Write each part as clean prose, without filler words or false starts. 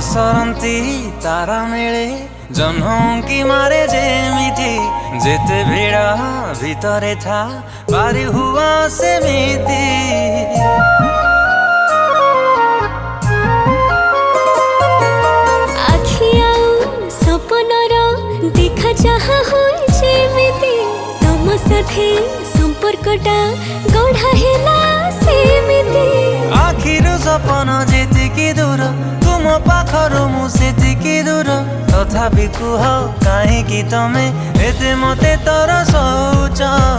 सरंती तारा मिले जन्म की मारे जेमिति जेते भिड़ भितरे था बारी हुआ सेमिति आखिया सपनर देखा जहा होई जेमिति तम साथे संपर्कटा गढ़ा हेला सेमिति आखिर सपन जेतिकी दूर तुम पाखरु मु सेतिकी दूर तथापि कुह काहींकि तमे एते मते तरसौच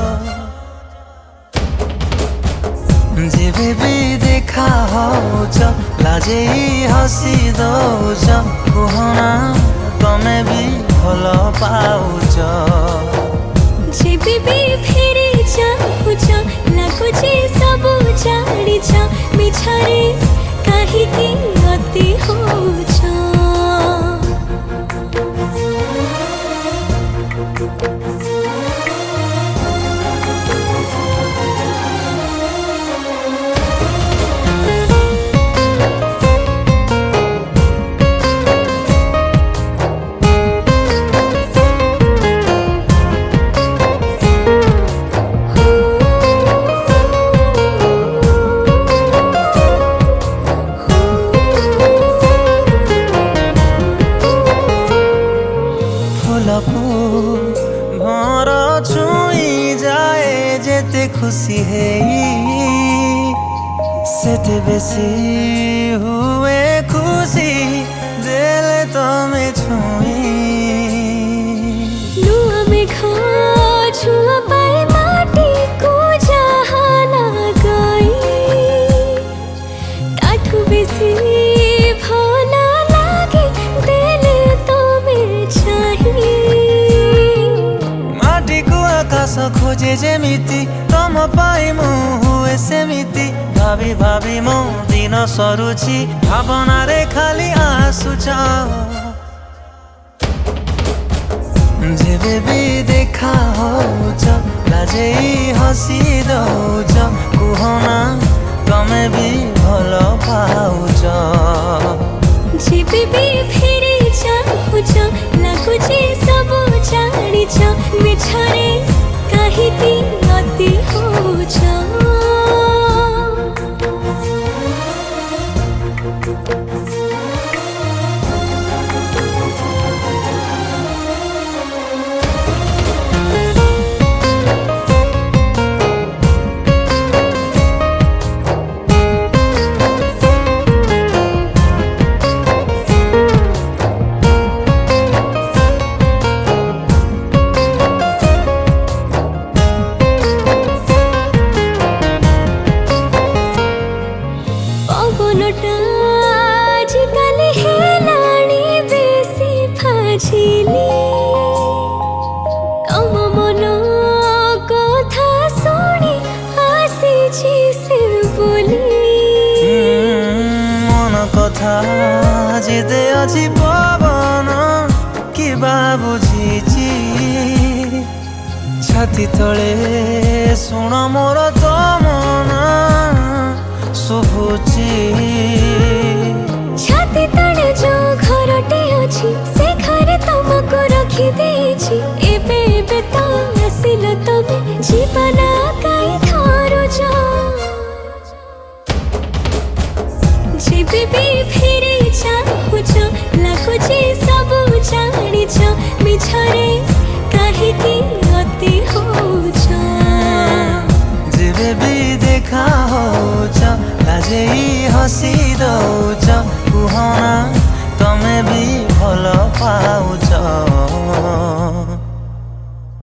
जेबे भी देखा होच लाजेई हसी दौच कुहना तमे भी भल पाउच जेबे भी फेरी जाउच लागुची सब जानिछ मिछरे काहींकि अति होछ भर छुई जाए जेते खुशी है सेते बेसी हुए खुशी देले तमे छुई नुआ में छुआ पाए माटी को जहाला गई ताठू बेसी भला लागे देले तमे चाहिए आकाश खोजे जेमिति तम पाई मु हुए सेमिति भाभी भाभी मो दिन सरुची भावना रे खाली आसुच जेबे भी देखा होच लाजेई हसी दौच कुहना तमे भी भल पाउच जेबे भी फेरी जाउच लागुची सब जानिछ मिछरे काहींकि अति होछ पवनटा आजिकल हेलाणी बेसी फाजिली तम मन कथा शुणी आसीछि से बोली मन कथा जेते अछि पवन कि बुझीची छाती तले शुण मोर तमन शुभुची छाती तले जो घरटे अछि से घरे तुमको रखी देछि एबे एबे तो आसिल तबे जीवन काई धरुछ जेबे भी फेरी जाउछ लागुची सब जानिछ मिछरे काहींकि अति होछ जेबे भी देखा होच लाजेई हसी दौच कुहना तमे भी भल पाउच।